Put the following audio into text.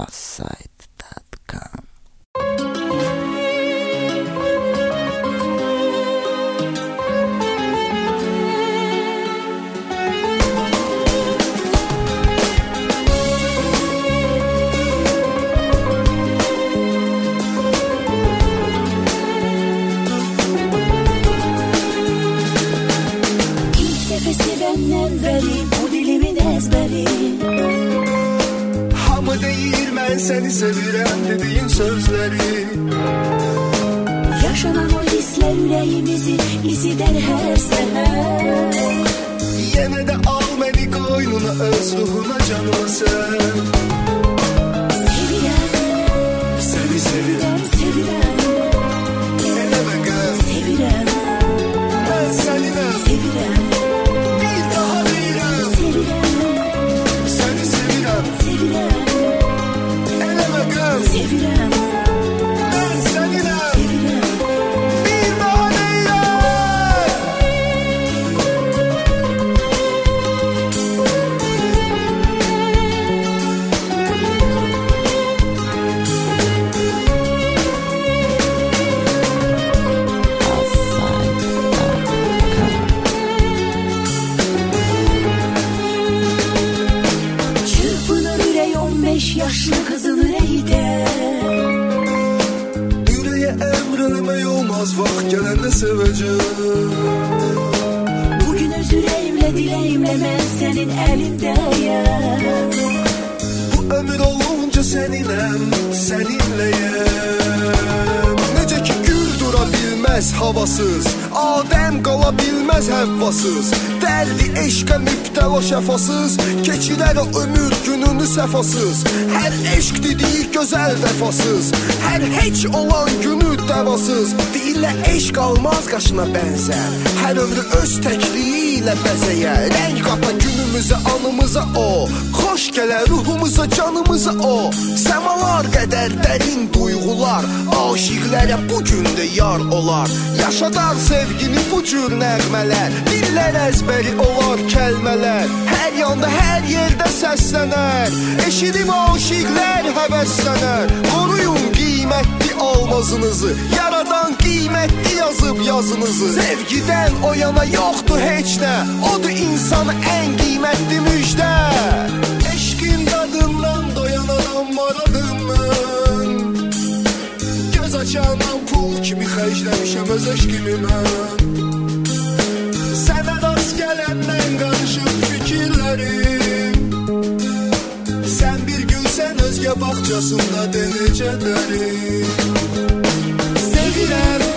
Offside.com. Sevenden beri bu dilimin ezberi. Hamı deyir mən səni sevirəm dediyin sözləri. Yaşanan o hisler yüreğimizi izider her seher. Yenə də al məni qoynuna, öz ruhuna, canıma sən. Sevirəm, Səni sevirəm, sevirəm, eləmə qəm. sevirəm, Mən səninəm, sevirəm, bir daha deyirəm. sevirəm, Səni sevirəm, sevirəm, eləmə qəm. sevirəm, Mən səninəm, sevirəm. bir daha deyirəm. Çırpınır yüreği 15 yaşlı kızın yüreğiyle. Yüreğe emrelemek olmaz, vaxt gələndə sevəcəm. Bugün öz yüreğimle dileğimle ben senin elindeyim. Bu ömür olunca səninəm, səninləyəm. Necə ki gül dura bilməz havasız, Adəm qala bilməz həvvasız. Dərdi eşqə mübtəla şəfasız, keçirər o ömür gününü səfasız. Hər eşq dediyi gözəl vəfasız, hər heç olan günü dəvasız. Deyirlər eşq almaz qaşına bənzər, hər ömrü öz təkliyi ilə bəzəyər. Rəng qata günümüzə, anımıza o, xoş gələr ruhumuza, canımıza o. Səmalar qədər dərin duyğular, aşiqlərə bugün də yar olar. Yaşadar sevgini bu cür nəğmələr, dillər əzbəri olar kəlmələr. Hər yanda, hər yerdə səslənər, eşidim aşiqlər həvəslənər. Qoruyun qiymətli almazınızı, yaradan qiymətli yazıb yazınızı. Sevgidən o yana yoxdur heç nə, odur insanı ən qiymətli müjdə. Eşqin dadından doyan adam var adından. Göz açandan pul kimi xərcləmişəm öz eşqimi mən. Sənə rast gələndən qarışıb fikirlərim. Sən bir gülsən özgə bağçasında de necə dərim. Sevirəm,